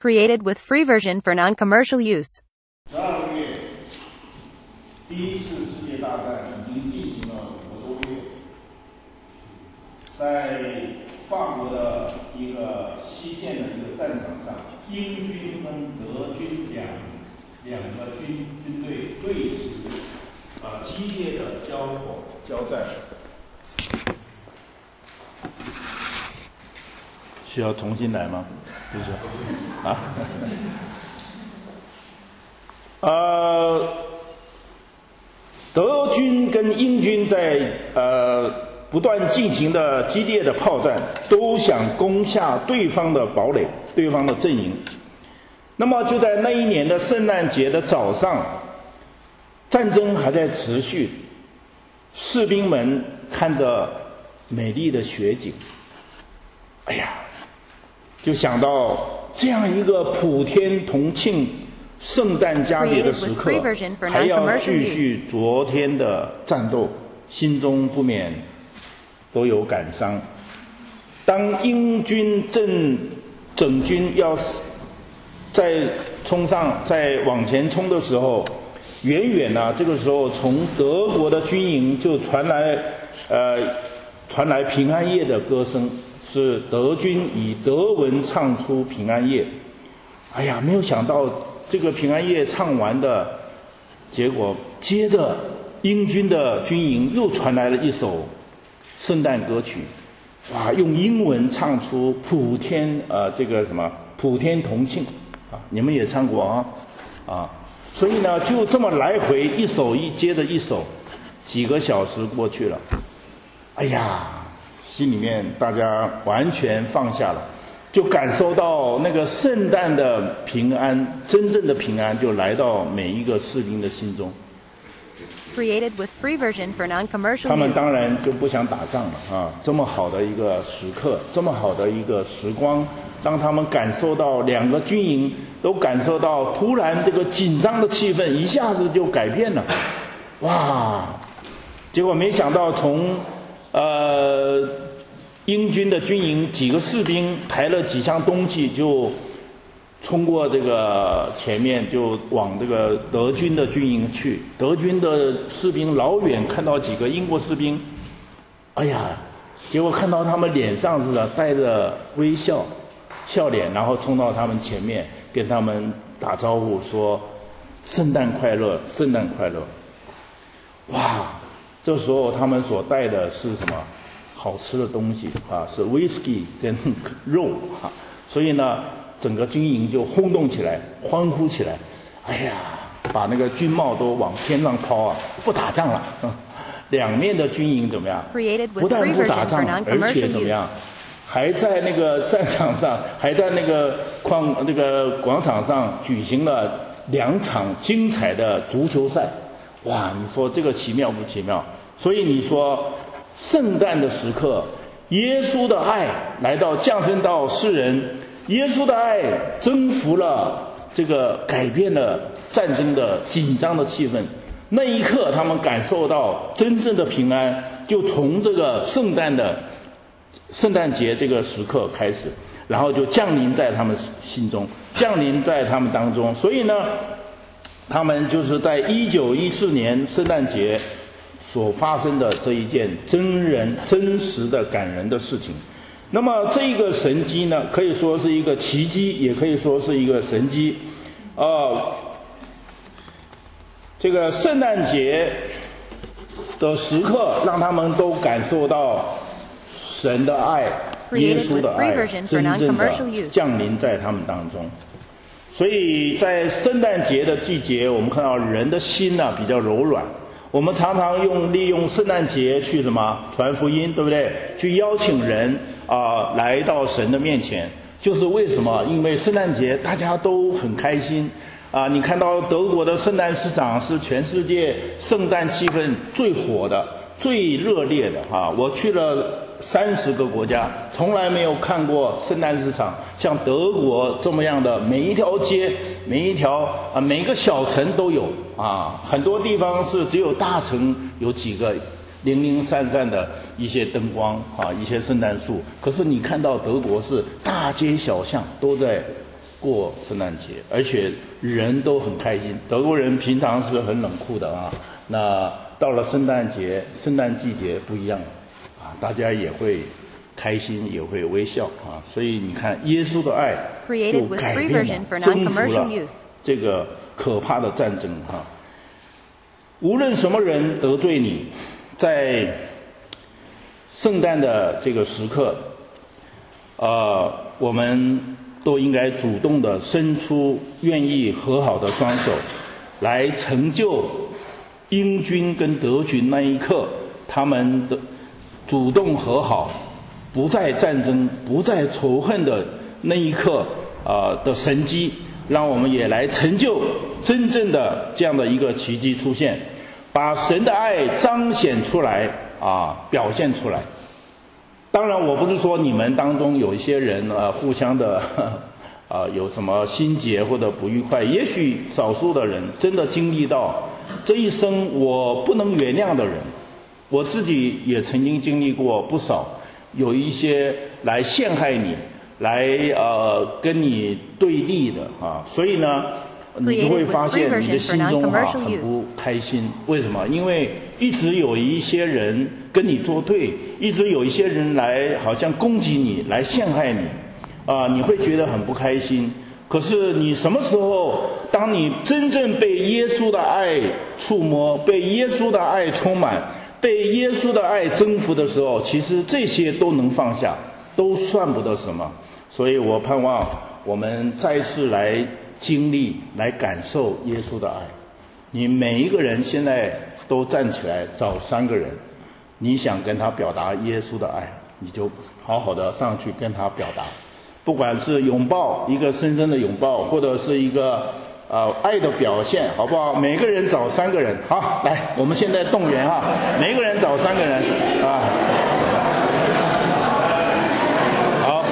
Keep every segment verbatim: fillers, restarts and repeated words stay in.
Created with free version for non-commercial use. 十二个月，第一次世界大战已经进行了五个多月，在法国的一个西线的一个战场上，英军跟德军两两个军军队对峙，啊、呃，激烈的交火交战。需要重新来吗？不是啊。呃，德军跟英军在呃不断进行的激烈的炮战，都想攻下对方的堡垒、对方的阵营。那么就在那一年的圣诞节的早上，战争还在持续，士兵们看着美丽的雪景，哎呀，就想到这样一个普天同庆圣诞佳节的时刻，还要继续昨天的战斗，心中不免都有感伤。当英军正整军要再冲上、再往前冲的时候，远远呢、啊，这个时候从德国的军营就传来，呃，传来平安夜的歌声。是德军以德文唱出平安夜，哎呀，没有想到这个平安夜唱完的结果，接着英军的军营又传来了一首圣诞歌曲，哇，用英文唱出普天呃这个什么普天同庆啊，你们也唱过啊啊，所以呢就这么来回一首一接着一首，几个小时过去了，哎呀。心里面大家完全放下了，就感受到那个圣诞的平安，真正的平安就来到每一个士兵的心中。 Created with free version for non-commercial use. 他们当然就不想打仗了啊！这么好的一个时刻，这么好的一个时光，当他们感受到两个军营都感受到突然这个紧张的气氛一下子就改变了，哇！结果没想到从呃，英军的军营几个士兵抬了几箱东西，就冲过这个前面，就往这个德军的军营去。德军的士兵老远看到几个英国士兵，哎呀，结果看到他们脸上是带着微笑、笑脸，然后冲到他们前面，跟他们打招呼说：“圣诞快乐，圣诞快乐！”哇！这时候他们所带的是什么？好吃的东西啊，是 whisky 跟肉啊，所以呢，整个军营就轰动起来，欢呼起来。哎呀，把那个军帽都往天上抛啊！不打仗了，嗯、两面的军营怎么样？不但不打仗，而且怎么样？还在那个战场上，还在那个矿那个广场上举行了两场精彩的足球赛。哇，你说这个奇妙不奇妙？所以你说，圣诞的时刻，耶稣的爱来到降生到世人，耶稣的爱征服了这个改变了战争的紧张的气氛。那一刻，他们感受到真正的平安，就从这个圣诞的圣诞节这个时刻开始，然后就降临在他们心中，降临在他们当中。所以呢，他们就是在一九一四年圣诞节所发生的这一件真人真实的感人的事情。那么这个神迹呢，可以说是一个奇迹，也可以说是一个神迹。呃，这个圣诞节的时刻，让他们都感受到神的爱、耶稣的爱真正的降临在他们当中。所以在圣诞节的季节，我们看到人的心呢、啊、比较柔软，我们常常用利用圣诞节去什么传福音，对不对？去邀请人啊、呃、来到神的面前，就是为什么？因为圣诞节大家都很开心啊、呃！你看到德国的圣诞市场是全世界圣诞气氛最火的、最热烈的啊！我去了三十个国家，从来没有看过圣诞市场像德国这么样的，每一条街、每一条啊、每一个小城都有啊。很多地方是只有大城有几个零零散散的一些灯光啊，一些圣诞树。可是你看到德国是大街小巷都在过圣诞节，而且人都很开心。德国人平常是很冷酷的啊，那到了圣诞节、圣诞季节不一样啊，大家也会开心，也会微笑啊。所以你看，耶稣的爱就改变了、征服了这个可怕的战争哈。无论什么人得罪你，在圣诞的这个时刻，呃，我们都应该主动的伸出愿意和好的双手，来成就英军跟德军那一刻他们的主动和好，不再战争、不再仇恨的那一刻啊、呃、的神迹，让我们也来成就真正的这样的一个奇迹出现，把神的爱彰显出来啊，表现出来。当然，我不是说你们当中有一些人呃互相的啊、呃、有什么心结或者不愉快，也许少数的人真的经历到这一生我不能原谅的人，我自己也曾经经历过不少，有一些来陷害你，来呃跟你对立的啊，所以呢，你就会发现你的心中啊很不开心。为什么？因为一直有一些人跟你作对，一直有一些人来好像攻击你，来陷害你，啊，你会觉得很不开心。可是你什么时候，当你真正被耶稣的爱触摸，被耶稣的爱充满，被耶稣的爱征服的时候，其实这些都能放下，都算不得什么。所以我盼望我们再次来经历、来感受耶稣的爱。你每一个人现在都站起来，找三个人，你想跟他表达耶稣的爱，你就好好的上去跟他表达。不管是拥抱，一个深深的拥抱，或者是一个呃爱的表现，好不好？每个人找三个人，好，来，我们现在动员哈，每个人找三个人啊。好。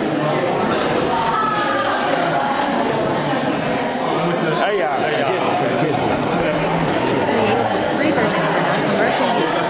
哎呀，哎呀，谢谢。 Free version for non-commercial use.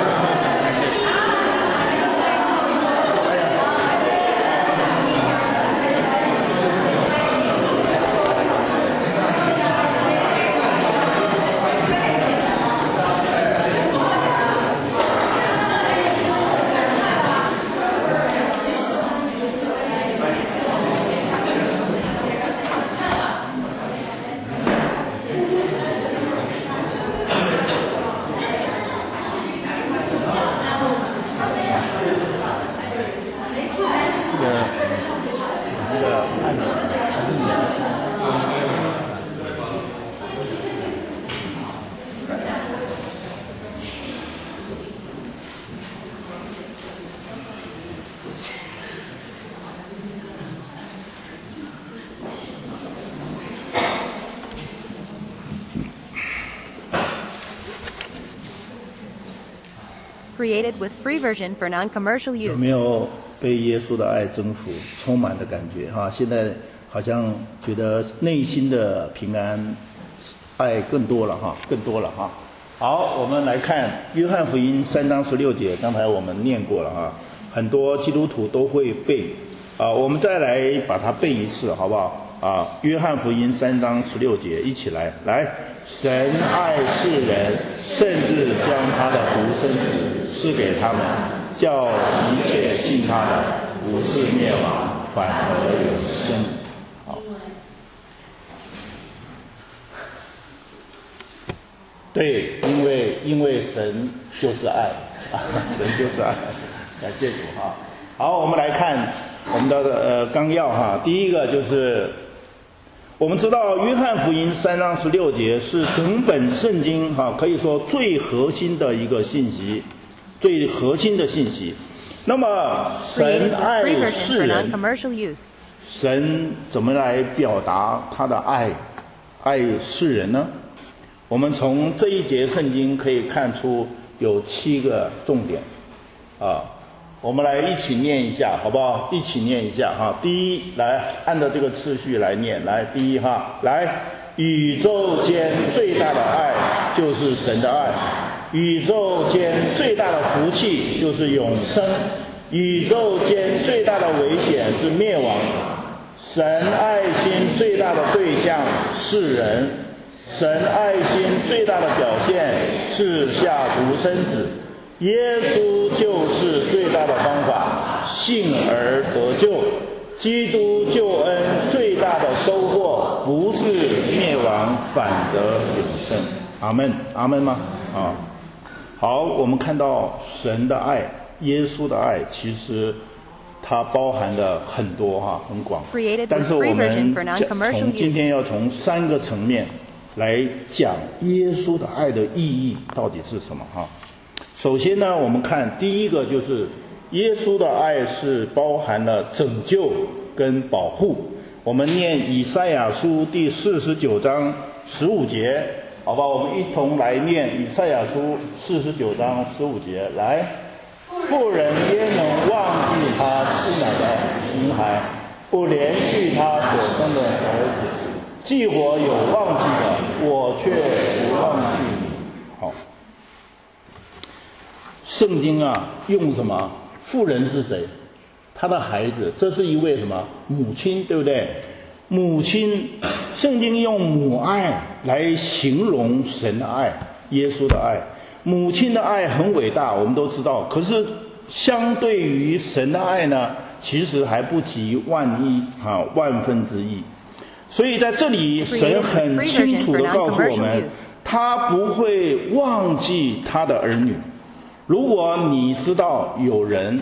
Created with free version for non-commercial use. 有没有被耶稣的爱征服、充满的感觉哈？现在好像觉得内心的平安、爱更多了哈，更多了哈。好，我们来看约翰福音三章十六节，刚才我们念过了哈，很多基督徒都会背啊，我们再来把它背一次好不好？啊，约翰福音三章十六节，一起来，来，神爱世人，甚至将他的独生子赐给他们，叫一切信他的不是灭亡，反而有生。好，对，因为因为神就是爱啊，神就是爱，感谢主哈。好，我们来看我们的呃纲要哈，第一个就是。我们知道约翰福音三章十六节是整本圣经哈，可以说最核心的一个信息，最核心的信息。那么神爱世人，神怎么来表达他的爱，爱世人呢？我们从这一节圣经可以看出有七个重点啊。我们来一起念一下，好不好？一起念一下哈。第一，来按照这个次序来念。来，第一哈，来，宇宙间最大的爱就是神的爱，宇宙间最大的福气就是永生，宇宙间最大的危险是灭亡。 神爱心最大的对象是人，神爱心最大的表现是下独生子。耶稣就是最大的方法，信而得救。基督救恩最大的收获不是灭亡，反得永生。阿们，阿们吗？啊，好，我们看到神的爱，耶稣的爱，其实它包含了很多哈，很广。但是我们从今天要从三个层面来讲耶稣的爱的意义到底是什么哈。首先呢，我们看第一个就是耶稣的爱是包含了拯救跟保护。我们念以赛亚书第四十九章十五节，好吧，我们一同来念以赛亚书四十九章十五节。来，妇人焉能忘记她吃奶的婴孩，不怜恤她所生的儿子？既我有忘记的，我却不忘记你。好，圣经啊，用什么？妇人是谁？他的孩子，这是一位什么母亲，对不对？母亲，圣经用母爱来形容神的爱，耶稣的爱。母亲的爱很伟大，我们都知道。可是相对于神的爱呢，其实还不及万一啊万分之一。所以在这里，神很清楚地告诉我们，他不会忘记他的儿女。如果你知道有人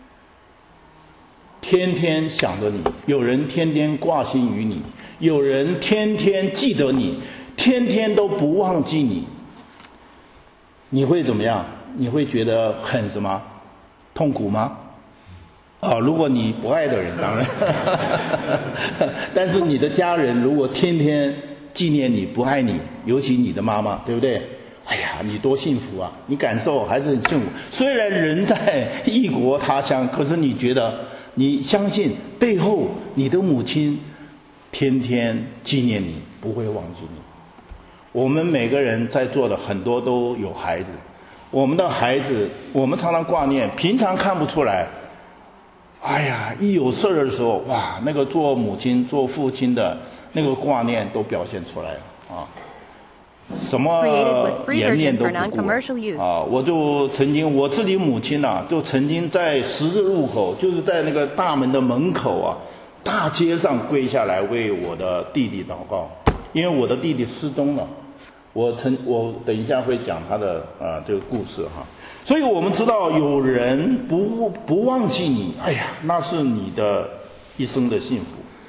天天想着你，有人天天挂心于你，有人天天记得你，天天都不忘记你，你会怎么样？你会觉得很什么痛苦吗？啊，如果你不爱的人当然但是你的家人如果天天纪念你，不爱你，尤其你的妈妈，对不对？哎呀，你多幸福啊，你感受还是很幸福。虽然人在异国他乡，可是你觉得，你相信背后你的母亲天天纪念你，不会忘记你。我们每个人在座的很多都有孩子，我们的孩子我们常常挂念，平常看不出来，哎呀，一有事儿的时候，哇，那个做母亲做父亲的那个挂念都表现出来了啊。什么颜面都不顾啊！我就曾经我自己母亲啊，就曾经在十字路口，就是在那个大门的门口啊，大街上跪下来为我的弟弟祷告，因为我的弟弟失踪了。我曾我等一下会讲他的啊这个故事哈。所以我们知道有人不不忘记你，哎呀，那是你的一生的幸福。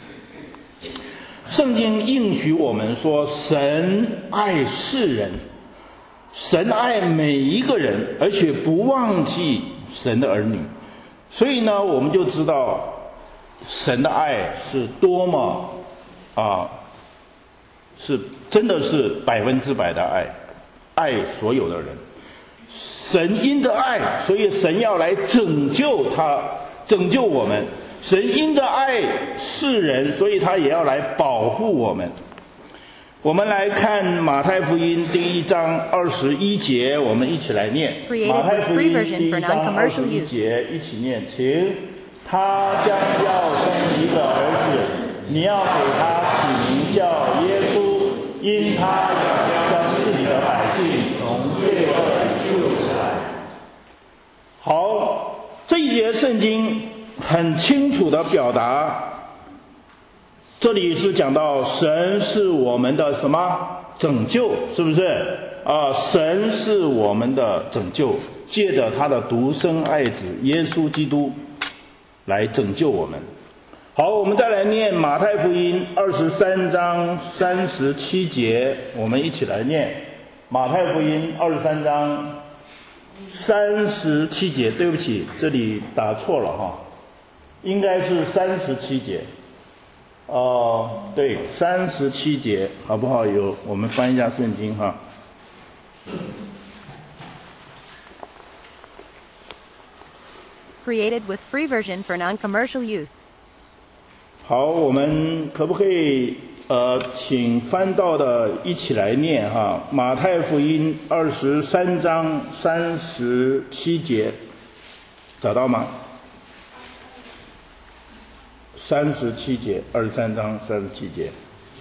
圣经应许我们说，神爱世人，神爱每一个人，而且不忘记神的儿女。所以呢，我们就知道神的爱是多么啊，是真的是百分之百的爱，爱所有的人。神因着爱，所以神要来拯救他，拯救我们。神因着爱世人，所以他也要来保护我们。我们来看马太福音第一章二十一节，我们一起来念。马太福音第一章二十一节，一起念，请。他将要生一个儿子，你要给他起名叫耶稣，因他要将自己的百姓从罪恶里救出来。好，这一节圣经很清楚地表达，这里是讲到神是我们的什么拯救，是不是啊？神是我们的拯救，借着他的独生爱子耶稣基督来拯救我们。好，我们再来念马太福音二十三章三十七节，我们一起来念马太福音二十三章三十七节。对不起，这里打错了哈，应该是三十七节。哦、呃，对，三十七节，好不好？有，我们翻一下圣经哈。 Created with free version for non-commercial use. 好，我们可不可以呃，请翻到的一起来念哈？马太福音二十三章三十七节，找到吗？ 三十七节，二十三章三十七节，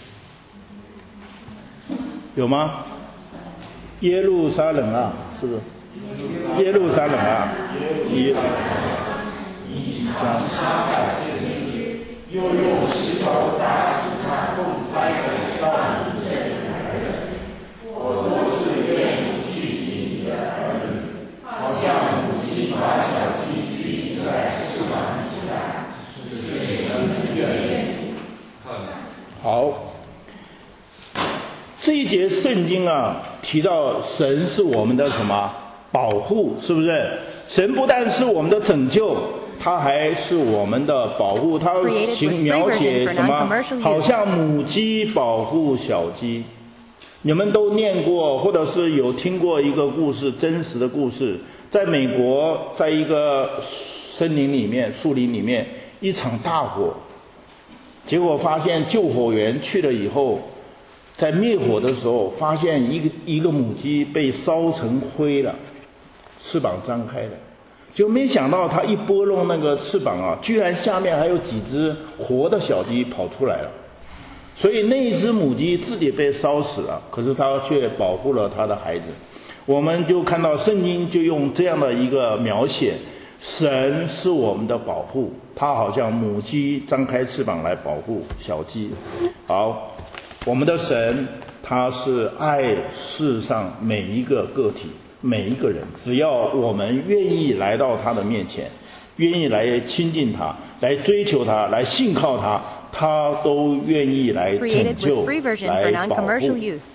有吗？耶路撒冷啊，是不是？耶路撒冷啊，耶一章。又用石头打死那共灾的到你这里来的，我多次愿意聚集你的儿女，好像母鸡把小鸡聚集在翅膀之下，使你们愿意。好，这一节圣经啊，提到神是我们的什么保护，是不是？神不但是我们的拯救，他还是我们的保护。他形描写什么？好像母鸡保护小鸡。你们都念过，或者是有听过一个故事，真实的故事。在美国，在一个森林里面、树林里面，一场大火，结果发现救火员去了以后，在灭火的时候，发现一个一个母鸡被烧成灰了，翅膀张开了。就没想到他一拨弄那个翅膀啊，居然下面还有几只活的小鸡跑出来了。所以那一只母鸡自己被烧死了，可是它却保护了它的孩子。我们就看到圣经就用这样的一个描写，神是我们的保护，它好像母鸡张开翅膀来保护小鸡。好，我们的神他是爱世上每一个个体，每一个人，只要我们愿意来到他的面前，愿意来亲近他，来追求他，来信靠他，他都愿意来拯救，来保护。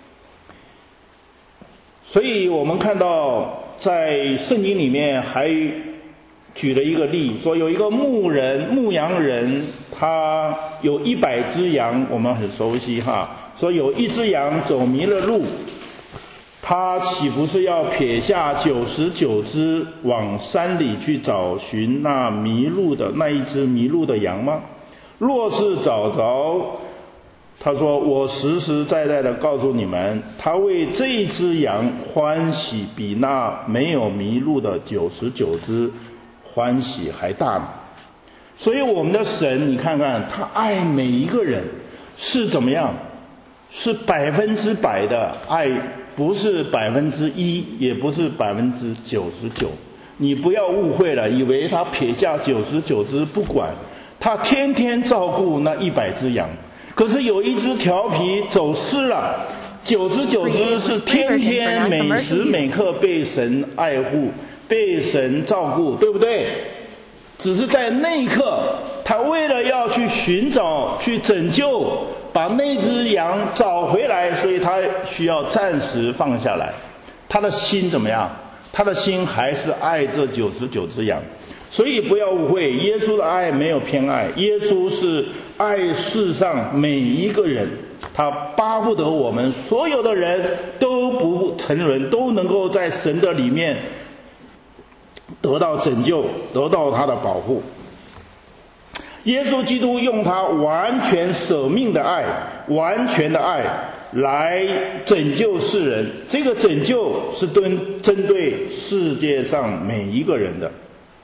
所以我们看到在圣经里面还举了一个例，说有一个牧人牧羊人，他有一百只羊，我们很熟悉哈，说有一只羊走迷了路，他岂不是要撇下九十九只往山里去找寻那迷路的那一只迷路的羊吗？若是找着，他说我实实在在的告诉你们，他为这一只羊欢喜比那没有迷路的九十九只欢喜还大呢。所以我们的神，你看看他爱每一个人是怎么样，是百分之百的爱，不是百分之一，也不是百分之九十九。你不要误会了，以为他撇下九十九只不管，他天天照顾那一百只羊。可是有一只调皮走失了，九十九只是天天每时每刻被神爱护，被神照顾，对不对？只是在那一刻，他为了要去寻找、去拯救，把那只羊找回来，所以他需要暂时放下来。他的心怎么样？他的心还是爱这九十九只羊。所以不要误会，耶稣的爱没有偏爱，耶稣是爱世上每一个人，他巴不得我们所有的人都不沉沦，都能够在神的里面得到拯救，得到他的保护。耶稣基督用他完全舍命的爱，完全的爱来拯救世人，这个拯救是针针对世界上每一个人的。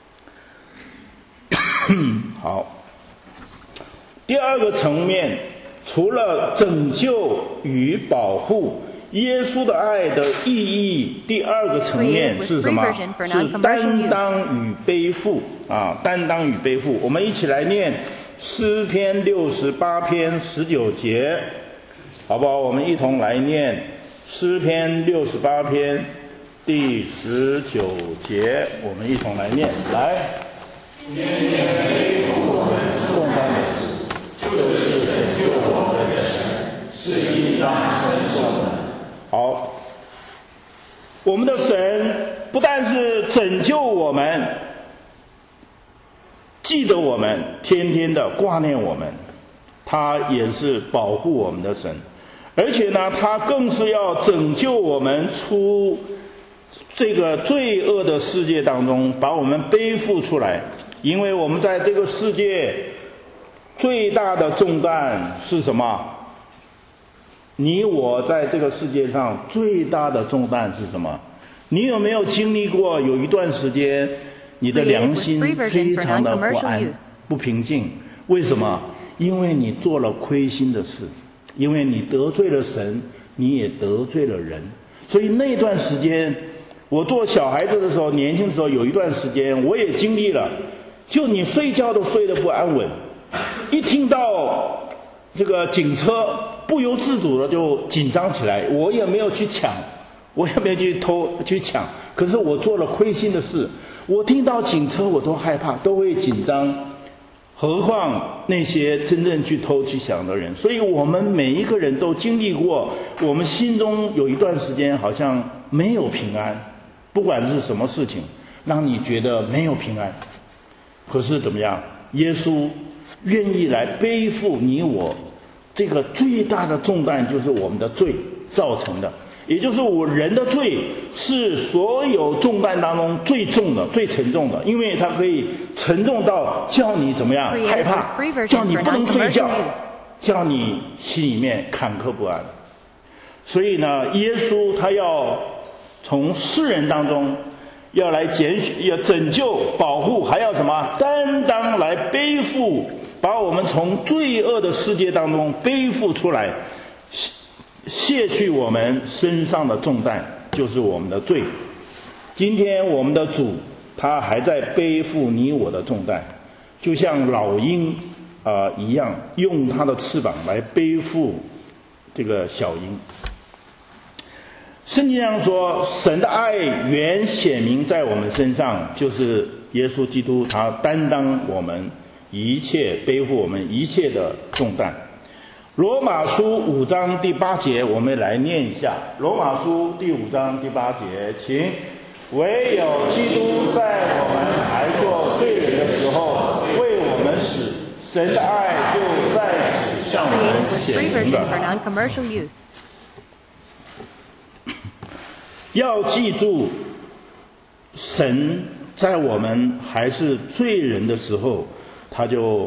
好，第二个层面，除了拯救与保护，耶稣的爱的意义，第二个层面是什么？是担当与背负啊！担当与背负。我们一起来念诗篇六十八篇十九节，好不好？我们一同来念诗篇六十八篇第十九节，我们一同来念，来。天天背负我们重担的事，就是拯救我们的神，是应当称颂的。好，我们的神不但是拯救我们，记得我们，天天的挂念我们，他也是保护我们的神，而且呢，他更是要拯救我们出这个罪恶的世界当中，把我们背负出来。因为我们在这个世界最大的重担是什么？你我在这个世界上最大的重担是什么？你有没有经历过有一段时间你的良心非常的不安、不平静， 为什么？因为你做了亏心的事，因为你得罪了神，你也得罪了人。所以那段时间，我做小孩子的时候，年轻的时候有一段时间，我也经历了，就你睡觉都睡得不安稳，一听到这个警车，不由自主的就紧张起来。我也没有去抢，我也没有去偷去抢，可是我做了亏心的事，我听到警车我都害怕，都会紧张，何况那些真正去偷去抢的人。所以我们每一个人都经历过，我们心中有一段时间好像没有平安，不管是什么事情让你觉得没有平安，可是怎么样，耶稣愿意来背负你我这个最大的重担，就是我们的罪造成的，也就是我人的罪是所有重担当中最重的、最沉重的，因为它可以沉重到叫你怎么样害怕，叫你不能睡觉，叫你心里面坎坷不安。所以呢，耶稣他要从世人当中要来拣选、要拯救、保护，还要什么担当来背负，把我们从罪恶的世界当中背负出来，卸去我们身上的重担，就是我们的罪。今天我们的主他还在背负你我的重担，就像老鹰啊、呃、一样，用他的翅膀来背负这个小鹰。圣经上说，神的爱原显明在我们身上，就是耶稣基督他担当我们一切，背负我们一切的重担。罗马书五章第八节，我们来念一下。罗马书第五章第八节，请：唯有基督在我们还做罪人的时候为我们死，神的爱就在此向我们显明了。要记住，神在我们还是罪人的时候，他就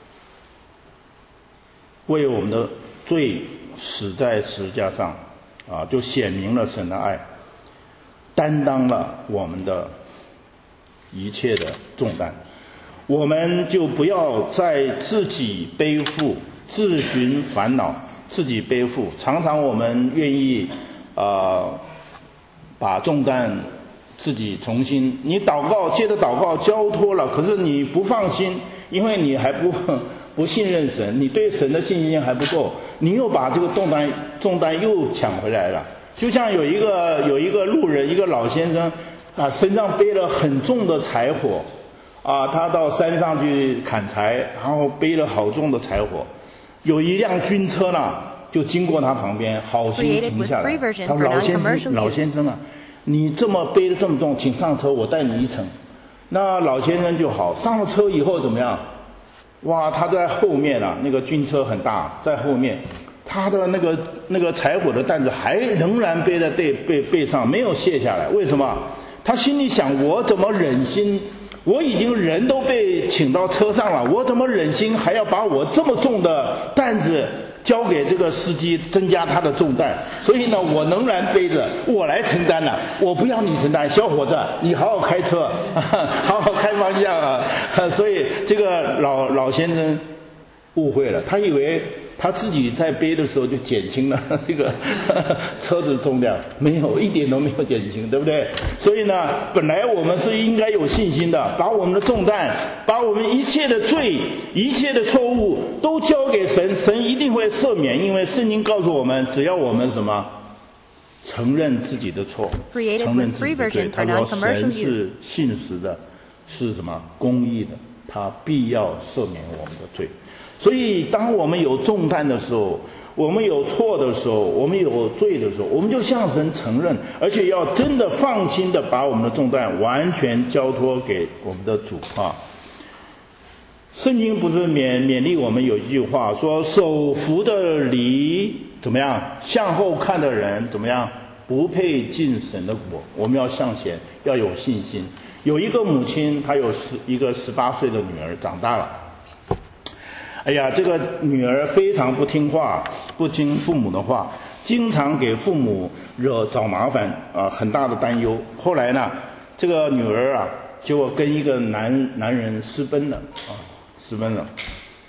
为我们的罪死在十字架上，啊，就显明了神的爱，担当了我们的一切的重担。我们就不要再自己背负、自寻烦恼、自己背负。常常我们愿意啊、呃，把重担自己重新，你祷告，接着祷告交托了，可是你不放心，因为你还不不信任神，你对神的信心还不够，你又把这个重担重担又抢回来了。就像有一个有一个路人，一个老先生啊，身上背了很重的柴火啊，他到山上去砍柴，然后背了好重的柴火，有一辆军车呢就经过他旁边，好心停下来，他说：“老先生，老先生啊，你这么背得这么重，请上车，我带你一程。”那老先生就好，上了车以后怎么样？哇，他在后面啊，那个军车很大，在后面，他的那个那个柴火的担子还仍然背在背背背上，没有卸下来。为什么？他心里想：我怎么忍心？我已经人都被请到车上了，我怎么忍心还要把我这么重的担子交给这个司机，增加他的重担？所以呢，我仍然背着，我来承担了，我不要你承担。小伙子，你好好开车，好好开方向啊！所以这个老老先生误会了，他以为他自己在背的时候就减轻了这个车子重量，没有，一点都没有减轻，对不对？所以呢，本来我们是应该有信心的，把我们的重担，把我们一切的罪、一切的错误都交给神，神一定会赦免，因为圣经告诉我们，只要我们什么承认自己的错，承认自己的罪，他说神是信实的，是什么公义的，他必要赦免我们的罪。所以当我们有重担的时候，我们有错的时候，我们有罪的时候，我们就向神承认，而且要真的放心的把我们的重担完全交托给我们的主啊。圣经不是勉勉励我们有一句话说，手扶的犁怎么样，向后看的人怎么样，不配进神的国。我们要向前，要有信心。有一个母亲，她有十一个十八岁的女儿长大了，哎呀，这个女儿非常不听话，不听父母的话，经常给父母惹找麻烦啊，很大的担忧。后来呢，这个女儿啊，结果跟一个男男人私奔了啊，私奔了。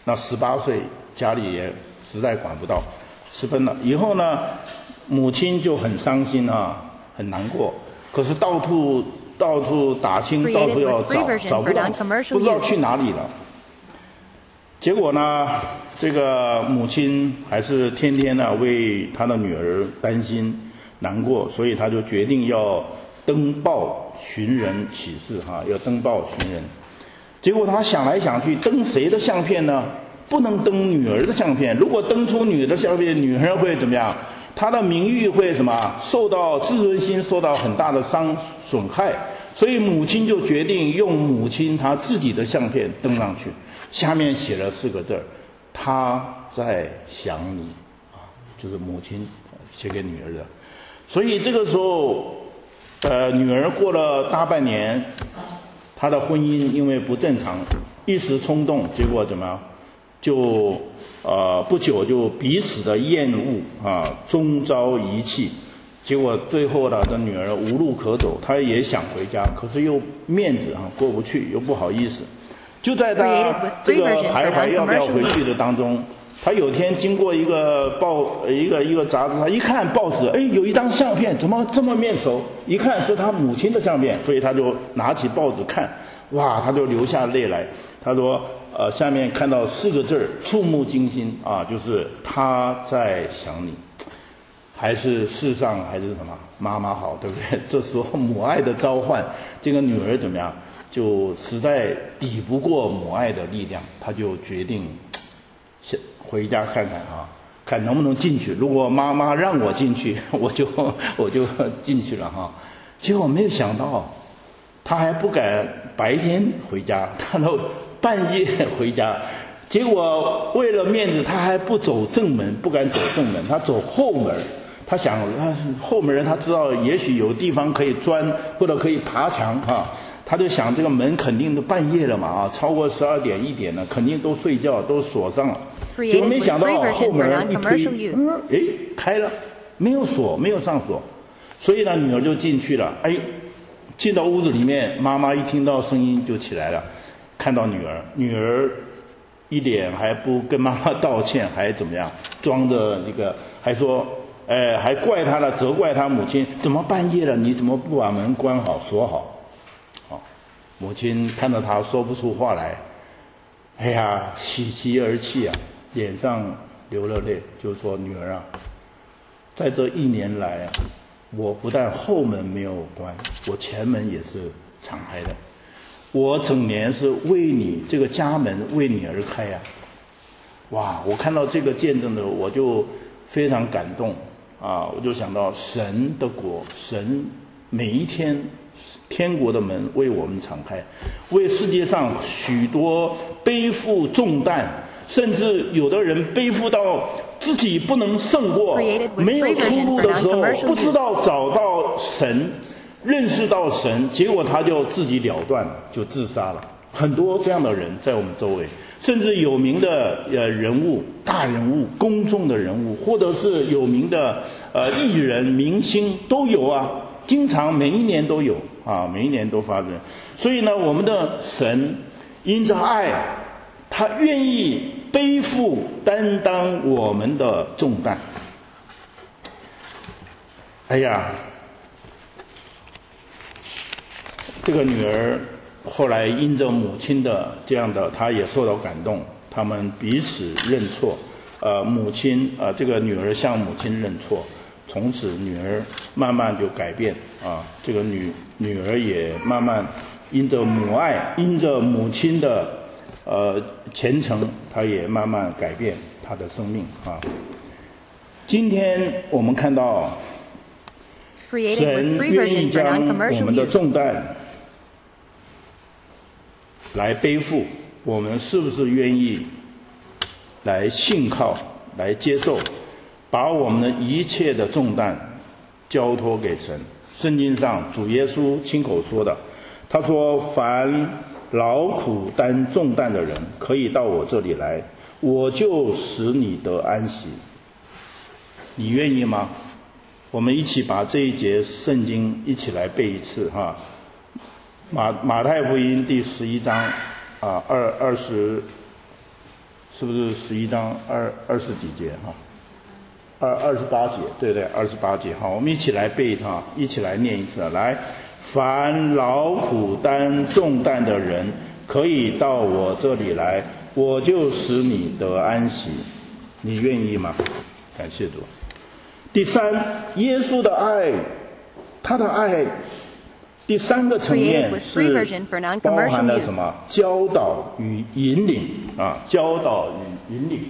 那十八岁家里也实在管不到，私奔了。以后呢，母亲就很伤心啊，很难过。可是到处到处打听，到处要找，找不到，不知道去哪里了。结果呢，这个母亲还是天天呢为她的女儿担心难过，所以她就决定要登报寻人启事哈，要登报寻人。结果她想来想去，登谁的相片呢？不能登女儿的相片。如果登出女儿的相片，女儿会怎么样？她的名誉会什么？受到自尊心受到很大的伤损害。所以母亲就决定用母亲她自己的相片登上去。下面写了四个字儿，他在想你，啊，就是母亲写给女儿的。所以这个时候，呃，女儿过了大半年，她的婚姻因为不正常，一时冲动，结果怎么样？就呃不久就彼此的厌恶啊，终遭遗弃。结果最后呢，这女儿无路可走，她也想回家，可是又面子啊过不去，又不好意思。就在他这个徘徊要不要回去的当中，他有天经过一个报一个一个杂志，他一看报纸，哎，有一张相片，怎么这么面熟？一看是他母亲的相片，所以他就拿起报纸看，哇，他就流下泪来。他说，呃，下面看到四个字，触目惊心啊，就是他在想你，还是世上还是什么妈妈好，对不对？这时候母爱的召唤，这个女儿怎么样？就实在抵不过母爱的力量，他就决定回家看看啊，看能不能进去。如果妈妈让我进去，我就我就进去了哈。结果没有想到，他还不敢白天回家，他都半夜回家。结果为了面子，他还不走正门，不敢走正门，他走后门。他想，他后门人他知道，也许有地方可以钻，或者可以爬墙哈。他就想这个门肯定都半夜了嘛啊，超过十二点一点了，肯定都睡觉都锁上了。结果没想到后门一推，嗯，哎，开了，没有锁，没有上锁，所以呢，女儿就进去了。哎，进到屋子里面，妈妈一听到声音就起来了，看到女儿，女儿一脸还不跟妈妈道歉，还怎么样，装着这个，还说，哎，还怪她了，责怪她母亲，怎么半夜了，你怎么不把门关好锁好？母亲看到他说不出话来，哎呀，喜极而泣啊，脸上流了泪，就说：“女儿啊，在这一年来啊，我不但后门没有关，我前门也是敞开的，我整年是为你这个家门为你而开呀、啊！”哇，我看到这个见证的，我就非常感动啊！我就想到神的国，神每一天。天国的门为我们敞开，为世界上许多背负重担，甚至有的人背负到自己不能胜过，没有出路的时候，不知道找到神，认识到神，结果他就自己了断，就自杀了。很多这样的人在我们周围，甚至有名的呃人物、大人物、公众的人物，或者是有名的呃艺人、明星都有啊。经常每一年都有啊，每一年都发生。所以呢，我们的神因着爱，他愿意背负担当我们的重担。哎呀，这个女儿后来因着母亲的这样的，她也受到感动，他们彼此认错。呃，母亲呃，这个女儿向母亲认错。从此女儿慢慢就改变啊，这个女女儿也慢慢因着母爱，因着母亲的呃虔诚，她也慢慢改变她的生命啊。今天我们看到神愿意将我们的重担来背负，我们是不是愿意来信靠，来接受？把我们的一切的重担交托给神。圣经上主耶稣亲口说的，他说：“凡劳苦担重担的人，可以到我这里来，我就使你得安息。”你愿意吗？我们一起把这一节圣经一起来背一次哈。马马太福音第十一章啊，二二十是不是十一章二二十几节哈？二二十八节，对对，二十八节。好，我们一起来背它，一起来念一次。来，凡劳苦担重担的人，可以到我这里来，我就使你得安息。你愿意吗？感谢主。第三，耶稣的爱，他的爱，第三个层面是包含了什么？教导与引领啊，教导与引领。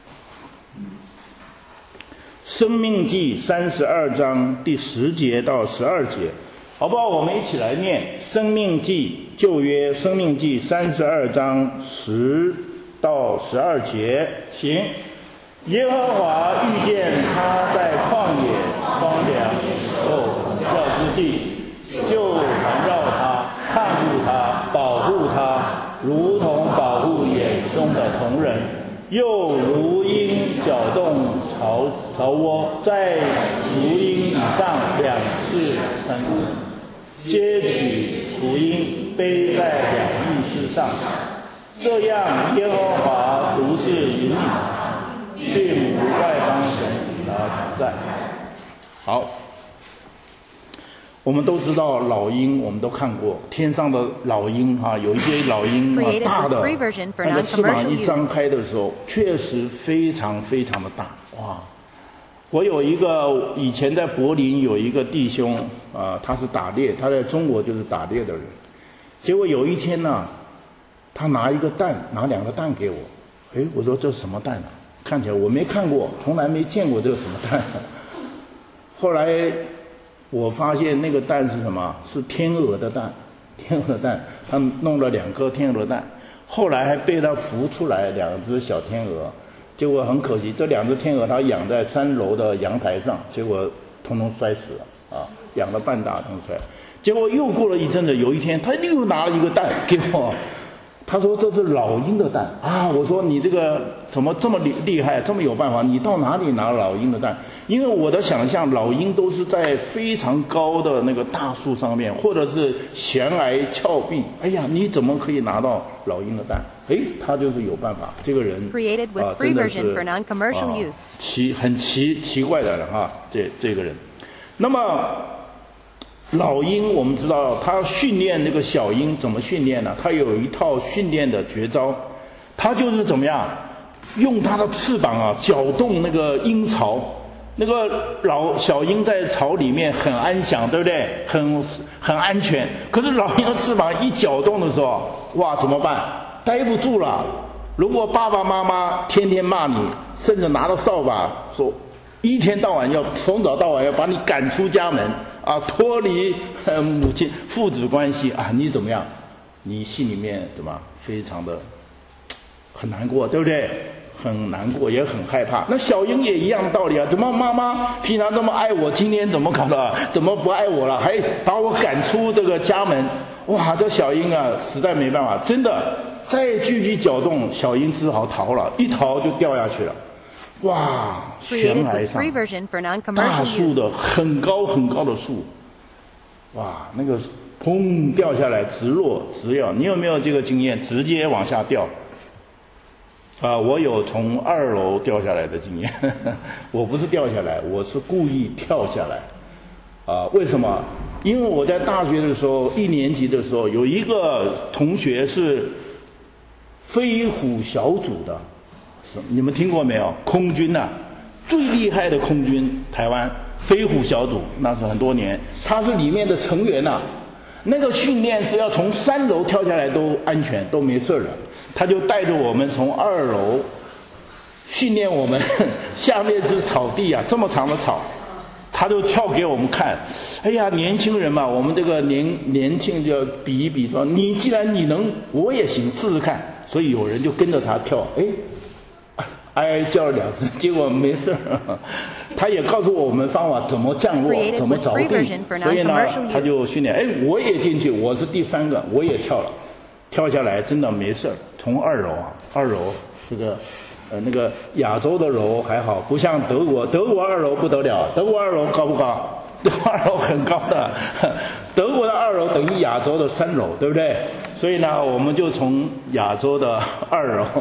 生命记三十二章第十节到十二节，好不好？我们一起来念生命记，旧约生命记三十二章十到十二节，行。耶和华遇见他在旷野荒凉后教之地，就环绕他，看顾他，保护他，如同保护眼中的瞳人，又如鹰搅动巢巢窝，在雏鹰以上两次三次，接取雏鹰，背在两翼之上，这样耶和华独自引领他，并无外邦神与他同在。好，我们都知道老鹰，我们都看过天上的老鹰哈、啊，有一些老鹰啊大的，那个翅膀一张开的时候，确实非常非常的大哇！我有一个以前在柏林有一个弟兄啊，他是打猎，他在中国就是打猎的人。结果有一天呢，他拿一个蛋，拿两个蛋给我，哎，我说这是什么蛋啊？看起来我没看过，从来没见过这个什么蛋。后来我发现那个蛋是什么？是天鹅的蛋，天鹅的蛋，他弄了两颗天鹅蛋，后来还被他孵出来两只小天鹅，结果很可惜，这两只天鹅他养在三楼的阳台上，结果统统摔死了啊，养了半大统摔。结果又过了一阵子，有一天他又拿了一个蛋给我。他说这是老鹰的蛋啊！我说你这个怎么这么厉厉害，这么有办法？你到哪里拿老鹰的蛋？因为我的想象，老鹰都是在非常高的那个大树上面，或者是悬崖峭壁。哎呀，你怎么可以拿到老鹰的蛋？哎，他就是有办法。这个人啊，真的是啊，奇很奇奇怪的人哈，这这个人。那么。老鹰我们知道它训练那个小鹰怎么训练呢？它有一套训练的绝招，它就是怎么样用它的翅膀啊搅动那个鹰巢，那个老小鹰在巢里面很安详，对不对？很很安全。可是老鹰的翅膀一搅动的时候，哇，怎么办？待不住了。如果爸爸妈妈天天骂你，甚至拿着扫把说一天到晚要从早到晚要把你赶出家门啊，脱离呃母亲父子关系啊，你怎么样？你心里面怎么非常的很难过，对不对？很难过，也很害怕。那小鹰也一样的道理啊，怎么妈妈平常这么爱我，今天怎么搞的？怎么不爱我了？还把我赶出这个家门？哇，这小鹰啊，实在没办法，真的再继续搅动，小鹰只好逃了，一逃就掉下去了。哇，悬崖上大树的很高很高的树，哇，那个砰掉下来，直落直掉。你有没有这个经验？直接往下掉？啊，我有从二楼掉下来的经验。我不是掉下来，我是故意跳下来。啊，为什么？因为我在大学的时候，一年级的时候，有一个同学是飞虎小组的。你们听过没有？空军呐、啊，最厉害的空军，台湾飞虎小组，那是很多年，他是里面的成员呐、啊。那个训练是要从三楼跳下来都安全，都没事的。他就带着我们从二楼训练我们，下面是草地啊，这么长的草，他就跳给我们看。哎呀，年轻人嘛，我们这个年年轻就要比一比，说你既然你能，我也行，试试看。所以有人就跟着他跳，哎。哀哀叫了两声，结果没事儿。他也告诉我们方法怎么降落，怎么着地。所以呢，他就训练。哎，我也进去，我是第三个，我也跳了，跳下来真的没事儿。从二楼啊，二楼这个呃那个亚洲的楼还好，不像德国，德国二楼不得了，德国二楼高不高？德国二楼很高的，德国的二楼等于亚洲的三楼，对不对？所以呢，我们就从亚洲的二楼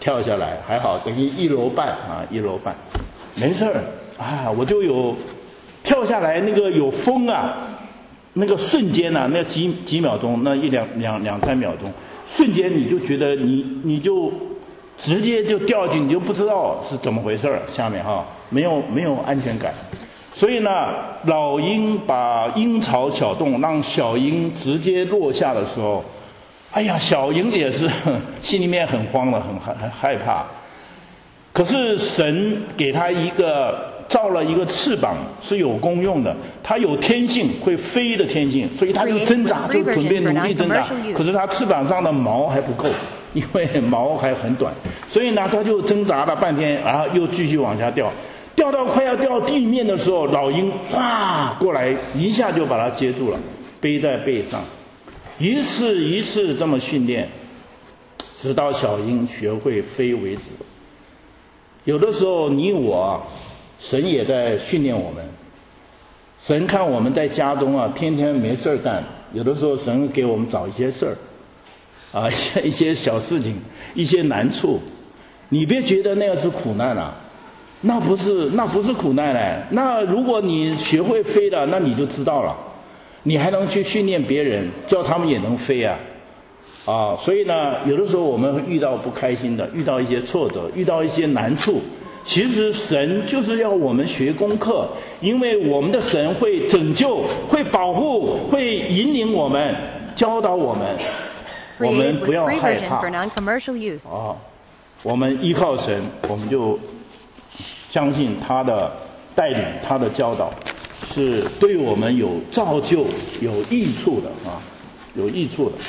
跳下来，还好等于一楼半啊，一楼半，没事儿啊，我就有跳下来那个有风啊，那个瞬间啊，那几几秒钟，那一两两两三秒钟，瞬间你就觉得你你就直接就掉进，你就不知道是怎么回事儿，下面哈没有没有安全感。所以呢，老鹰把鹰巢挑动，让小鹰直接落下的时候，哎呀，小鹰也是心里面很慌了，很害很害怕。可是神给他一个造了一个翅膀是有功用的，它有天性会飞的天性，所以它就挣扎，就准备努力挣扎。可是它翅膀上的毛还不够，因为毛还很短，所以呢，它就挣扎了半天，然后又继续往下掉。掉到快要掉地面的时候，老鹰唰过来，一下就把它接住了，背在背上，一次一次这么训练，直到小鹰学会飞为止。有的时候你我，神也在训练我们。神看我们在家中啊，天天没事干，有的时候神给我们找一些事儿，啊，一些一些小事情，一些难处，你别觉得那个是苦难啊。那不是，那不是苦难嘞。那如果你学会飞了，那你就知道了，你还能去训练别人，叫他们也能飞啊，啊！所以呢，有的时候我们会遇到不开心的，遇到一些挫折，遇到一些难处，其实神就是要我们学功课，因为我们的神会拯救、会保护、会引领我们、教导我们，我们不要害怕啊！我们依靠神，我们就相信他的带领，他的教导是对我们有造就、有益处的啊，有益处的。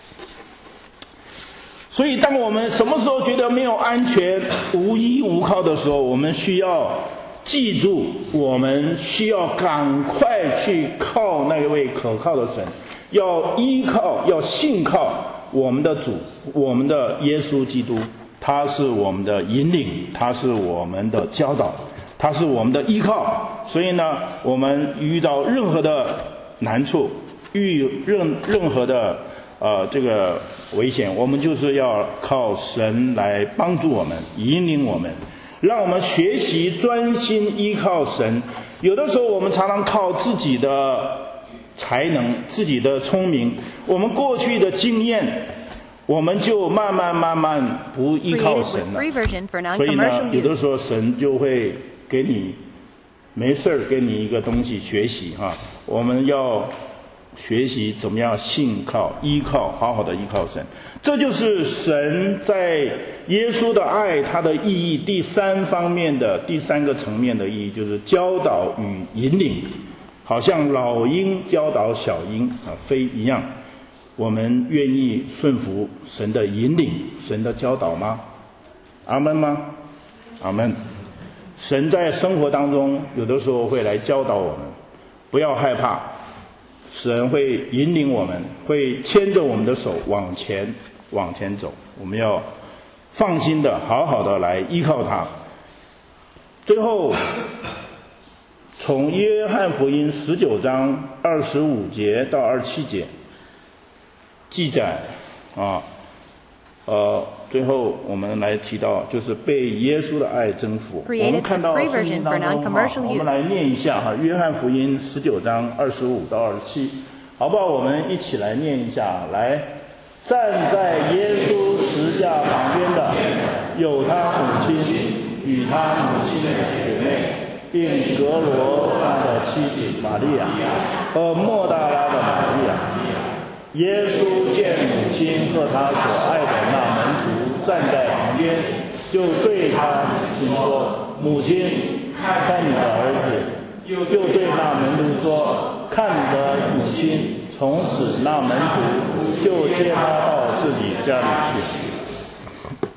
所以，当我们什么时候觉得没有安全、无依无靠的时候，我们需要记住，我们需要赶快去靠那位可靠的神，要依靠、要信靠我们的主，我们的耶稣基督。他是我们的引领，他是我们的教导，他是我们的依靠。所以呢，我们遇到任何的难处，遇任任何的呃这个危险，我们就是要靠神来帮助我们，引领我们，让我们学习专心依靠神。有的时候我们常常靠自己的才能、自己的聪明，我们过去的经验，我们就慢慢慢慢不依靠神了。所以呢，有的时候神就会给你没事儿给你一个东西学习哈。我们要学习怎么样信靠、依靠，好好的依靠神。这就是神在耶稣的爱，它的意义第三方面的第三个层面的意义，就是教导与引领，好像老鹰教导小鹰啊飞一样。我们愿意顺服神的引领、神的教导吗？阿们吗？阿们。神在生活当中有的时候会来教导我们，不要害怕，神会引领我们，会牵着我们的手往前往前走，我们要放心的好好的来依靠他。最后从约翰福音十九章二十五节到二十七节记载啊，呃，最后我们来提到，就是被耶稣的爱征服。我们看到圣经当中啊，我们来念一下哈，约翰福音十九章二十五到二十七，好不好？我们一起来念一下。来，站在耶稣十字架旁边的，有他母亲与他母亲的姐妹，并格罗他的妻子玛利亚和莫大拉的玛利亚。耶稣见母亲和他所爱的那门徒站在旁边，就对他母亲说：“母亲，看你的儿子。”又对那门徒说：“看你的母亲。”从此那门徒就接他到自己家里去。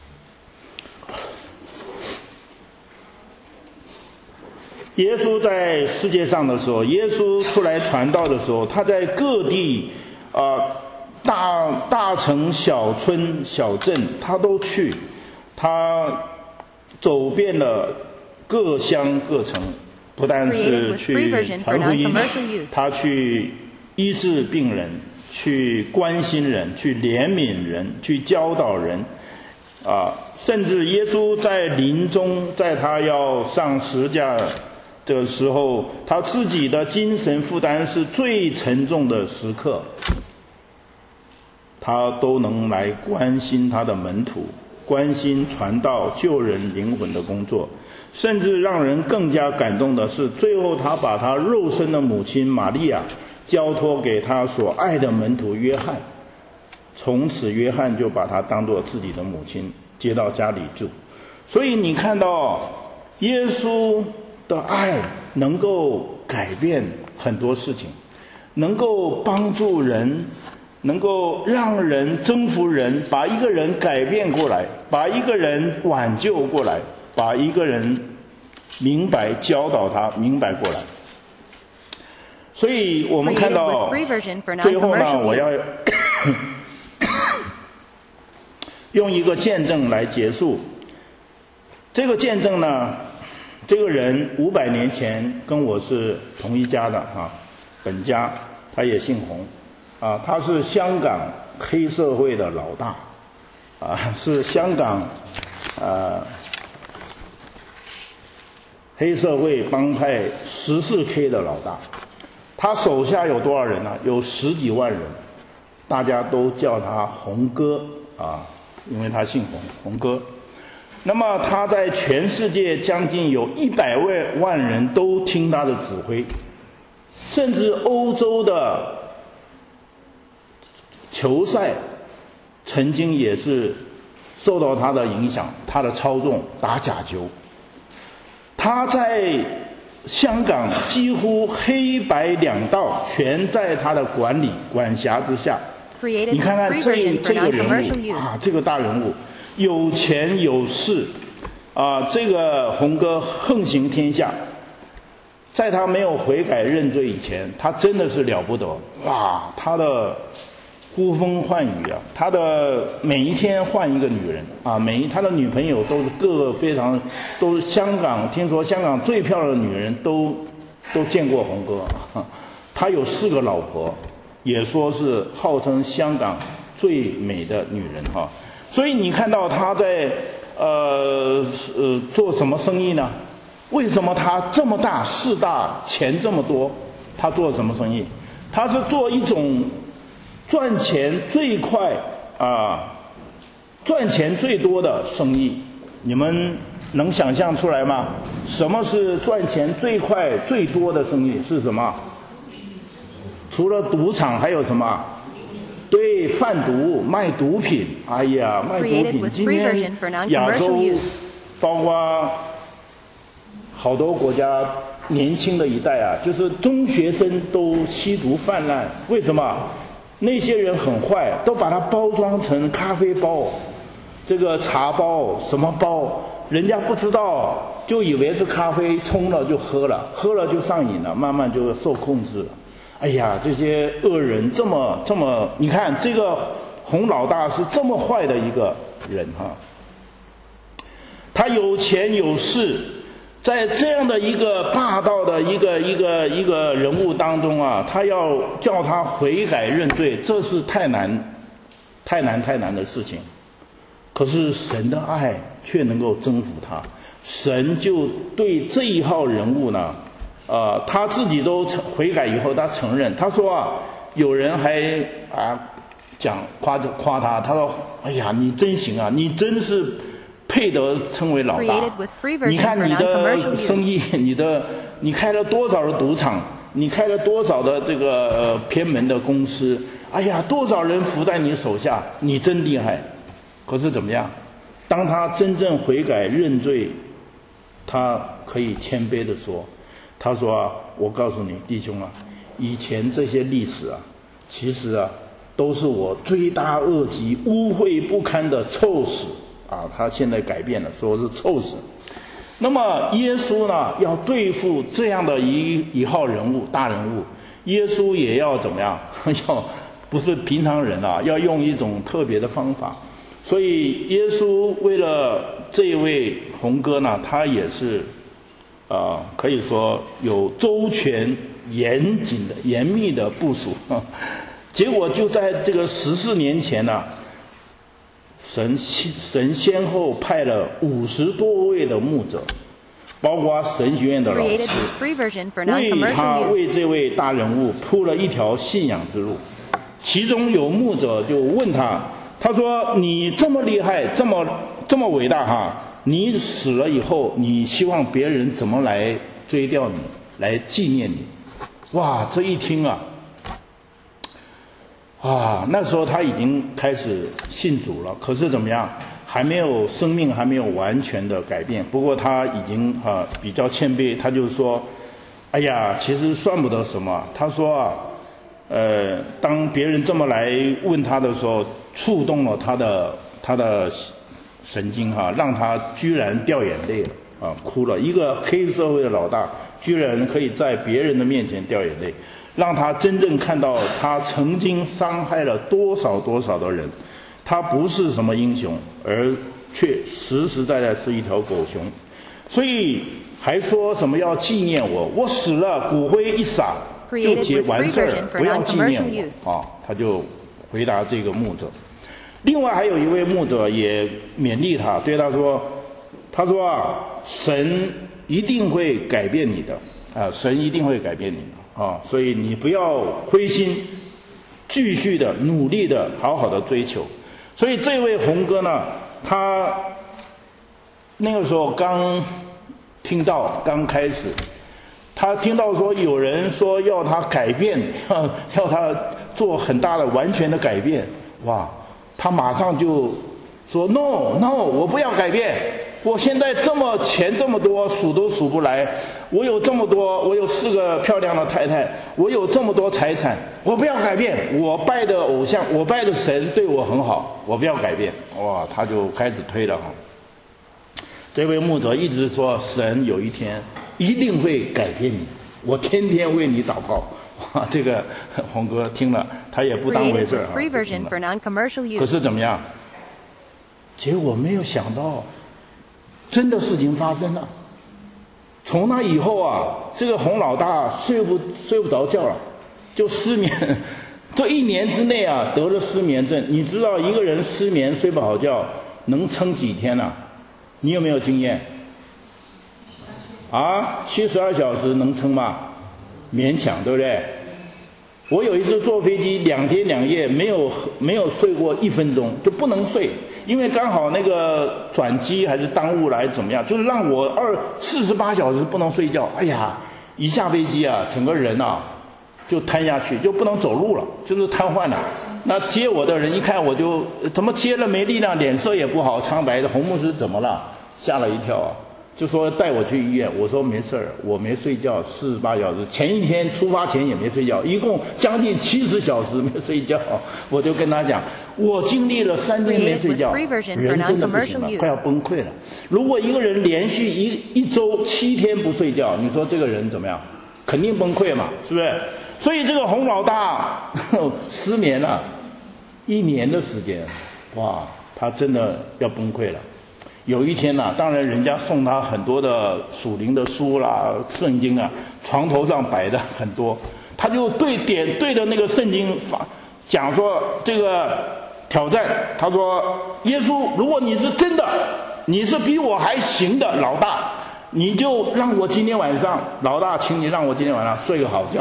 耶稣在世界上的时候，耶稣出来传道的时候，他在各地啊、呃、大大城小村小镇他都去，他走遍了各乡各城，不但是去传福音，他去医治病人，去关心人，去怜悯人，去教导人，啊、 啊，甚至耶稣在临终，在他要上十字架的时候，他自己的精神负担是最沉重的时刻，他都能来关心他的门徒，关心传道救人灵魂的工作。甚至让人更加感动的是，最后他把他肉身的母亲玛利亚交托给他所爱的门徒约翰，从此约翰就把他当作自己的母亲接到家里住。所以你看到耶稣的爱能够改变很多事情，能够帮助人，能够让人征服人，把一个人改变过来，把一个人挽救过来，把一个人明白教导他明白过来。所以我们看到最后呢，我要用一个见证来结束。这个见证呢，这个人五百年前跟我是同一家的啊，本家，他也姓洪啊，他是香港黑社会的老大啊，是香港啊黑社会帮派十四 K 的老大。他手下有多少人呢？有十几万人，大家都叫他洪哥啊，因为他姓洪，洪哥。那么他在全世界将近有一百万万人都听他的指挥，甚至欧洲的球赛曾经也是受到他的影响，他的操纵打假球。他在香港几乎黑白两道全在他的管理管辖之下。你看看这这个人物啊，这个大人物有钱有势啊，这个洪哥横行天下。在他没有悔改认罪以前，他真的是了不得哇！他的呼风唤雨啊，他的每一天换一个女人啊，每一他的女朋友都是各个非常，都是香港，听说香港最漂亮的女人都都见过洪哥，他有四个老婆，也说是号称香港最美的女人哈。所以你看到他在呃呃做什么生意呢？为什么他这么大势大钱这么多？他做什么生意？他是做一种赚钱最快啊，赚钱最多的生意。你们能想象出来吗？什么是赚钱最快最多的生意？是什么？除了赌场还有什么？对，贩毒，卖毒品。哎呀，卖毒品，今天亚洲包括好多国家年轻的一代啊，就是中学生都吸毒泛滥。为什么？那些人很坏，都把它包装成咖啡包，这个茶包，什么包，人家不知道，就以为是咖啡，冲了就喝了，喝了就上瘾了，慢慢就受控制了。哎呀，这些恶人这么这么，你看这个洪老大是这么坏的一个人哈，他有钱有势。在这样的一个霸道的一个一个一个人物当中啊，他要叫他悔改认罪，这是太难太难太难的事情。可是神的爱却能够征服他，神就对这一号人物呢，呃，他自己都悔改以后，他承认，他说啊，有人还啊讲夸夸他，他说，哎呀，你真行啊，你真是配得称为老大。你看你的生意，你的你开了多少的赌场，你开了多少的这个、呃、偏门的公司，哎呀，多少人服在你手下，你真厉害。可是怎么样？当他真正悔改认罪，他可以谦卑地说，他说啊，我告诉你弟兄啊，以前这些历史啊，其实啊都是我罪大恶极、污秽不堪的臭屎啊！他现在改变了，说是臭屎。那么耶稣呢，要对付这样的一一号人物、大人物，耶稣也要怎么样？要不是平常人啊，要用一种特别的方法。所以耶稣为了这位洪哥呢，他也是啊、呃，可以说有周全、严谨的、严密的部署。结果就在这个十四年前呢， 神神先后派了五十多位的牧者，包括神学院的老师，为他为这位大人物铺了一条信仰之路。其中有牧者就问他，他说：“你这么厉害，这么这么伟大哈，你死了以后，你希望别人怎么来追悼你，来纪念你？”哇，这一听啊，啊，那时候他已经开始信主了，可是怎么样，还没有生命还没有完全的改变。不过他已经啊比较谦卑，他就说：“哎呀，其实算不得什么。”他说啊，呃，当别人这么来问他的时候，触动了他的他的神经哈、啊，让他居然掉眼泪了啊，哭了。一个黑社会的老大，居然可以在别人的面前掉眼泪，让他真正看到他曾经伤害了多少多少的人。他不是什么英雄，而却实实在在是一条狗熊。所以还说什么要纪念我，我死了骨灰一撒就结完事儿，不要纪念我啊！他就回答这个牧者。另外还有一位牧者也勉励他，对他说：“他说啊，神一定会改变你的啊，神一定会改变你的啊，所以你不要灰心，继续的努力的好好的追求。”所以这位洪哥呢，他那个时候刚听到，刚开始，他听到说有人说要他改变，要要他做很大的完全的改变，哇，他马上就说 no no， 我不要改变，我现在这么钱这么多，数都数不来，我有这么多，我有四个漂亮的太太，我有这么多财产，我不要改变，我拜的偶像，我拜的神对我很好，我不要改变。哇，他就开始推了哈。这位牧者一直说，神有一天一定会改变你，我天天为你祷告。哇，这个洪哥听了，他也不当回事啊。可是怎么样？结果没有想到，真的事情发生了。从那以后啊，这个洪老大睡不睡不着觉了，就失眠。这一年之内啊，得了失眠症。你知道一个人失眠睡不好觉能撑几天呢、啊？你有没有经验？啊，七十二小时能撑吗？勉强，对不对？我有一次坐飞机两天两夜没有没有睡过一分钟，就不能睡，因为刚好那个转机还是耽误了还是怎么样，就是让我二四十八小时不能睡觉。哎呀，一下飞机啊，整个人啊就瘫下去，就不能走路了，就是瘫痪了。那接我的人一看我就怎么接了没力量，脸色也不好，苍白的。洪牧师怎么了？吓了一跳啊，就说带我去医院。我说没事儿，我没睡觉四十八小时，前一天出发前也没睡觉，一共将近七十小时没睡觉。我就跟他讲，我经历了三天没睡觉，人真的不行了，快要崩溃了。如果一个人连续一一周七天不睡觉，你说这个人怎么样？肯定崩溃嘛，是不是？所以这个洪老大呵呵失眠了一年的时间，哇，他真的要崩溃了。有一天呢、啊，当然人家送他很多的属灵的书啦、圣经啊，床头上摆的很多，他就对点对着那个圣经讲说这个挑战，他说耶稣，如果你是真的，你是比我还行的老大，你就让我今天晚上，老大，请你让我今天晚上睡个好觉。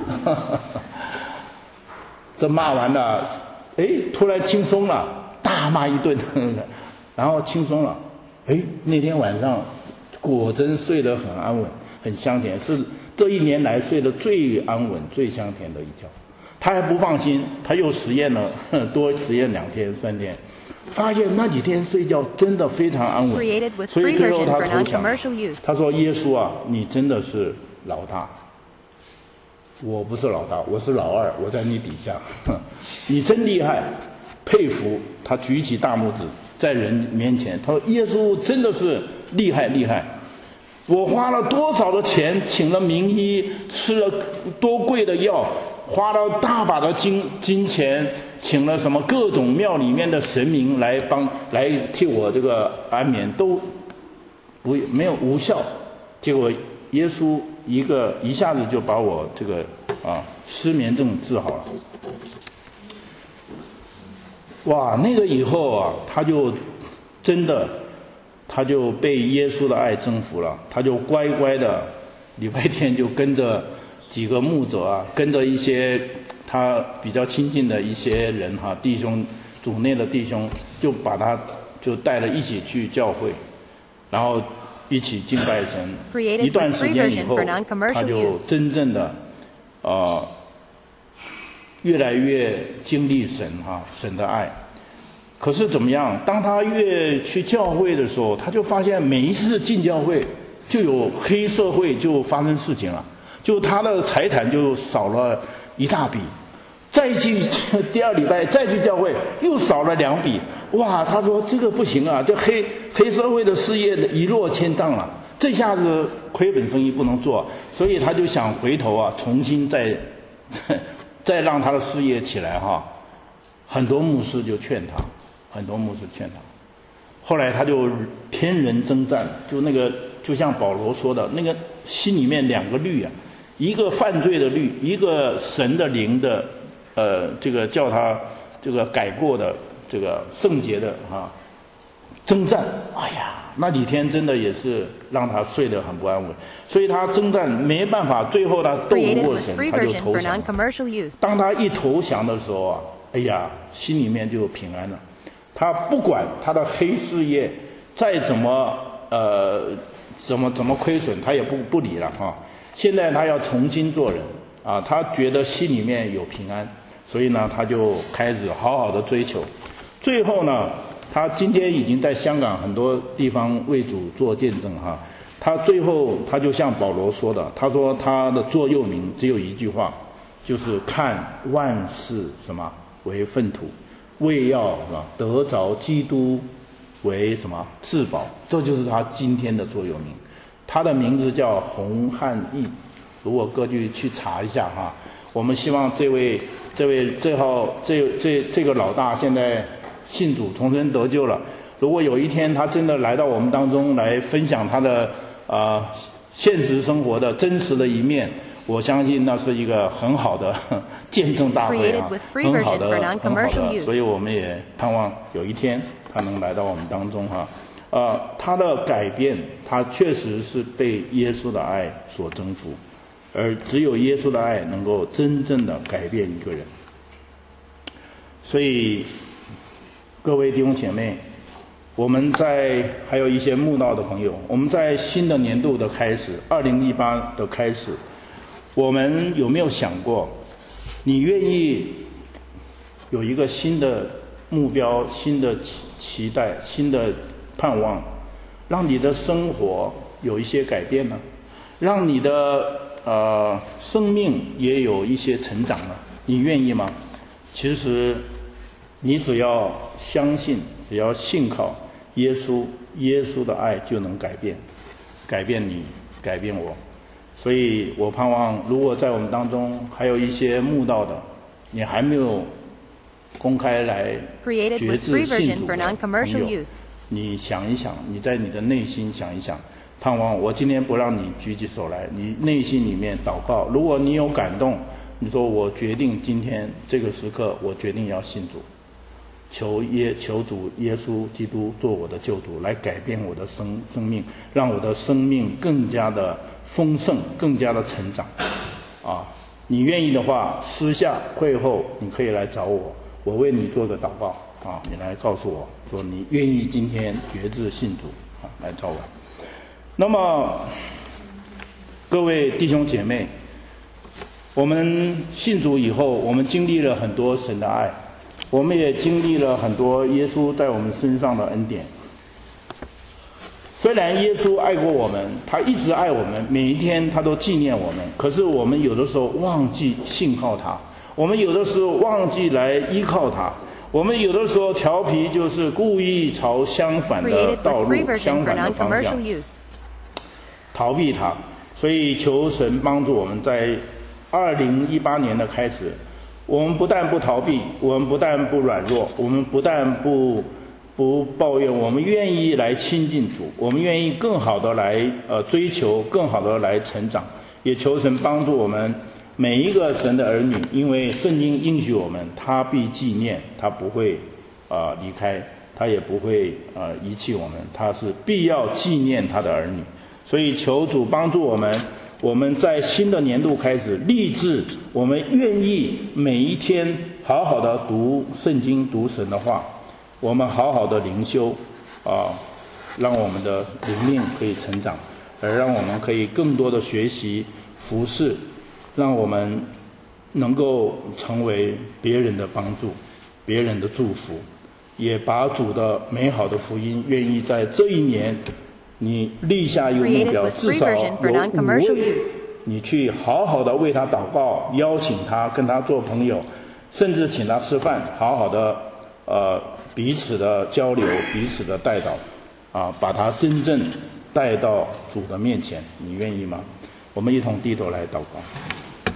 这骂完了，哎，突然轻松了，大骂一顿，然后轻松了。哎，那天晚上果真睡得很安稳，很香甜，是这一年来睡得最安稳、最香甜的一觉。他还不放心，他又实验了，多实验两天、三天，发现那几天睡觉真的非常安稳。所以最后他投降，他说：“耶稣啊，你真的是老大。”我不是老大，我是老二，我在你底下，你真厉害，佩服。他举起大拇指在人面前，他说耶稣真的是厉害厉害，我花了多少的钱请了名医，吃了多贵的药，花了大把的金金钱，请了什么各种庙里面的神明来帮来替我这个安眠，都不没有无效。结果耶稣一个一下子就把我这个啊失眠症治好了。 哇，那个以后啊，他就真的，他就被耶稣的爱征服了，他就乖乖的，礼拜天就跟着几个牧者啊，跟着一些他比较亲近的一些人哈、啊，弟兄，主内的弟兄，就把他就带了一起去教会，然后一起敬拜神。一段时间以后，他就真正的，呃。越来越经历神哈、啊、神的爱，可是怎么样？当他越去教会的时候，他就发现每一次进教会就有黑社会就发生事情了，就他的财产就少了一大笔，再去第二礼拜再去教会又少了两笔，哇！他说这个不行啊，这黑黑社会的事业一落千丈了，这下子亏本生意不能做，所以他就想回头啊，重新再。再让他的事业起来哈，很多牧师就劝他，很多牧师劝他。后来他就天人征战，就那个就像保罗说的，那个心里面两个律啊，一个犯罪的律，一个神的灵的，呃，这个叫他这个改过的这个圣洁的啊，征战。哎呀，那几天真的也是让他睡得很不安稳。所以他征战没办法，最后他斗不过神，他就投降。当他一投降的时候啊，哎呀，心里面就有平安了。他不管他的黑事业再怎么呃怎么怎么亏损，他也不不理了啊。现在他要重新做人啊，他觉得心里面有平安，所以呢，他就开始好好的追求。最后呢，他今天已经在香港很多地方为主做见证哈。他最后他就像保罗说的，他说他的座右铭只有一句话，就是看万事什么为粪土，为要什么得着基督为什么至宝，这就是他今天的座右铭。他的名字叫洪汉义，如果各位去查一下哈。我们希望这位这位这号这这这个老大现在信主重生得救了，如果有一天他真的来到我们当中来分享他的啊、呃，现实生活的真实的一面，我相信那是一个很好的见证大会啊，很好的很好的，所以我们也盼望有一天他能来到我们当中哈。呃，他的改变，他确实是被耶稣的爱所征服，而只有耶稣的爱能够真正的改变一个人。所以，各位弟兄姐妹，我们在还有一些慕道的朋友，我们在新的年度的开始，二零一八的开始，我们有没有想过，你愿意有一个新的目标、新的期期待、新的盼望，让你的生活有一些改变呢？让你的呃生命也有一些成长呢？你愿意吗？其实，你只要相信，只要信靠耶稣，耶稣的爱就能改变，改变你，改变我。所以我盼望，如果在我们当中还有一些慕道的，你还没有公开来决志信主的朋友，你想一想，你在你的内心想一想，盼望我今天不让你举起手来，你内心里面祷告，如果你有感动，你说我决定今天这个时刻，我决定要信主，求耶求主耶稣基督做我的救主，来改变我的生生命，让我的生命更加的丰盛，更加的成长。啊，你愿意的话，私下会后你可以来找我，我为你做个祷告啊，你来告诉我说你愿意今天决志信主啊，来找我。那么各位弟兄姐妹，我们信主以后，我们经历了很多神的爱，我们也经历了很多耶稣在我们身上的恩典。虽然耶稣爱过我们，他一直爱我们，每一天他都纪念我们，可是我们有的时候忘记信靠他，我们有的时候忘记来依靠他，我们有的时候调皮，就是故意朝相反的道路、相反的方向逃避他。所以求神帮助我们，在二零一八年的开始，我们不但不逃避，我们不但不软弱，我们不但不不抱怨，我们愿意来亲近主，我们愿意更好的来呃追求，更好的来成长。也求神帮助我们每一个神的儿女，因为圣经应许我们，他必纪念，他不会呃离开，他也不会呃遗弃我们，他是必要纪念他的儿女。所以求主帮助我们，我们在新的年度开始立志，我们愿意每一天好好的读圣经，读神的话，我们好好的灵修啊、呃，让我们的灵命可以成长，而让我们可以更多的学习服事，让我们能够成为别人的帮助，别人的祝福，也把主的美好的福音愿意在这一年你立下一个目标，至少有五位你去好好的为他祷告，邀请他跟他做朋友，甚至请他吃饭，好好的呃彼此的交流，彼此的带导啊，把他真正带到主的面前。你愿意吗？我们一同低头来祷告。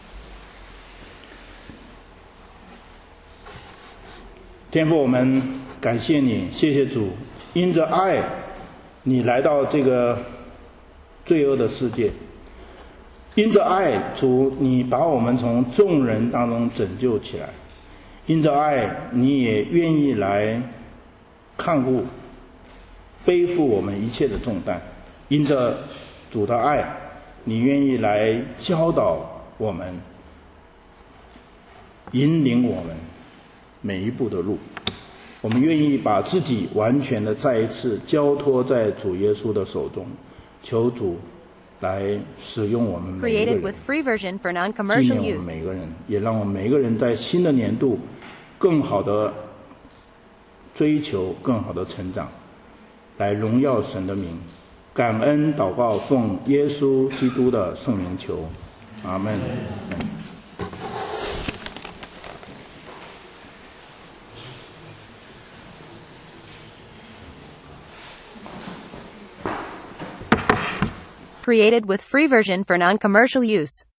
天父，我们感谢你，谢谢主，因着爱你来到这个罪恶的世界，因着爱，主你把我们从众人当中拯救起来，因着爱，你也愿意来看顾背负我们一切的重担，因着主的爱，你愿意来教导我们，引领我们每一步的路。我们愿意把自己完全的再一次交托在主耶稣的手中，求主来使用我们每一个人，纪念我们每个人，也让我们每一个人在新的年度更好的追求，更好的成长，来荣耀神的名。感恩祷告，奉耶稣基督的圣名求，阿们。 Created with free version for non-commercial use.